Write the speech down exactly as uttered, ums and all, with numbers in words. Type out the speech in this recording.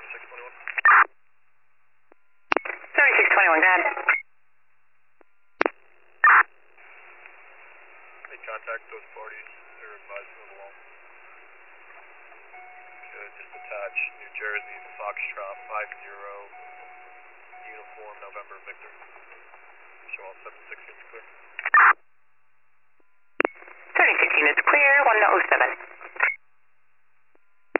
thirty-six twenty-one. thirty-six twenty-one, go ahead. Make contact those parties. They're advised to move along. Good, just attach New Jersey, Foxtrot five zero, uniform November Victor. Show all seven six units clear. thirty-six units clear, one oh seven.